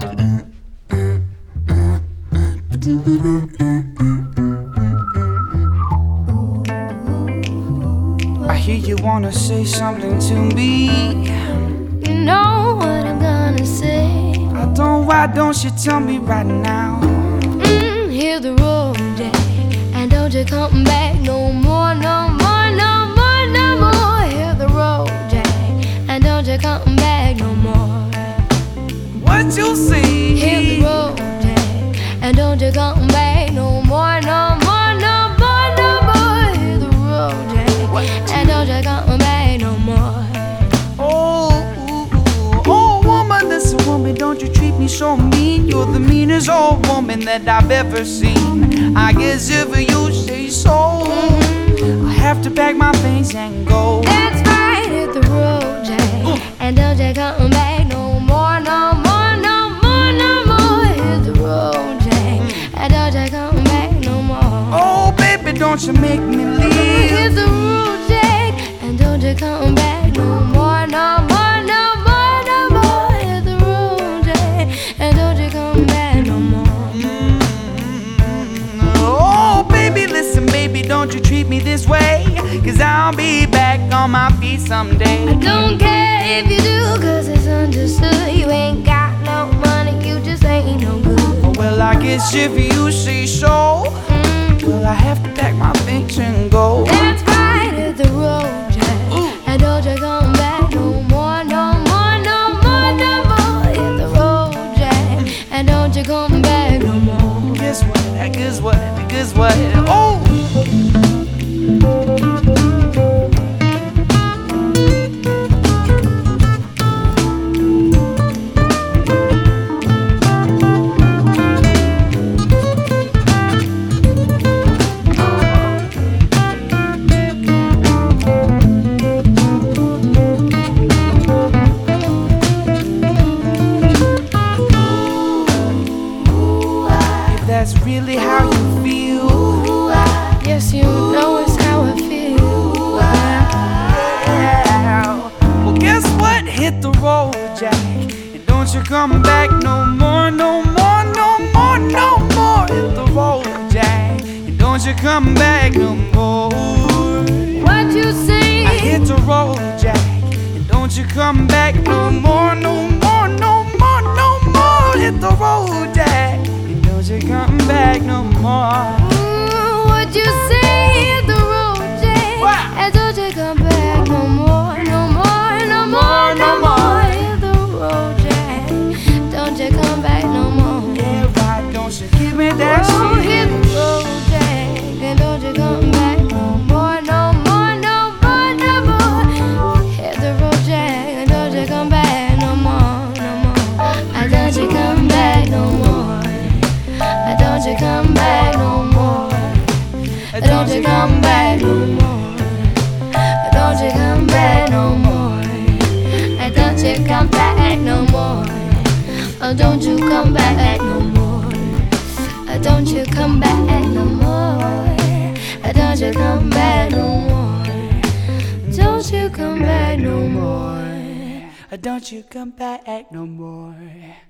I hear you wanna say something to me. You know what I'm gonna say. Why don't you tell me right now? Hit the road, Jack, and don't you come back no more, no more, no more, no more. Hit the road, Jack, and don't you come back no more. What you see? Hit the road, Jack, and don't you come back no more, no more, no more, no more. Hit the road, Jack, and don't you come back no more. Oh, woman, listen, woman, don't you treat me so mean. You're the meanest old woman that I've ever seen. I guess if you say so, I have to pack my things and go. That's right, hit the road, Jack, and don't you come back no more, no more, no more, no more. Hit the road, Jack, and don't you come back no more. Oh, baby, don't you make me leave. Hit the road, Jack, and don't you come back no more, no more, no more, no more. Hit the road, Jack, and don't you come back no more. Oh, baby, listen, baby, don't you treat me this way, 'cause I'll be back on my feet someday. I don't care if you do, 'cause it's understood. You ain't got no money, you just ain't no good. Oh, well, I guess if you say so, well, I have to pack my things and go. That's right, hit the road, Jack, and don't you come back no more, no more, no more, no more. Hit the road, Jack, and don't you come back no more. Guess what? Guess what? Guess what? Oh! That's really how you feel. Yes, you know it's how I feel. Well, guess what? Hit the road, Jack, and don't you come back no more, no more, no more, no more. Hit the road, Jack, and don't you come back no more. What you say? I hit the road, Jack, and don't you come back no more, no more, no more, no more. Hit the road, Jack, and don't you come back no more. What you say? Hit the road, Jack, and don't you come back no more, no more, no more, no more. Hit the road, Jack, don't you come back no more. Yeah, right, don't you give me that Oh, shit. hit the road, Jack, and don't you come back no more, no more, no more, no more. Hit the road, Jack, and don't you come back no more, no more. And don't you come back no more. And don't you come back no more. And don't you come back no more. And don't you come back no more. And don't you come back no more. Oh, don't you come back no more. Don't you come back no more. Don't you come back no more. Don't you come back no more. Don't you come back no more.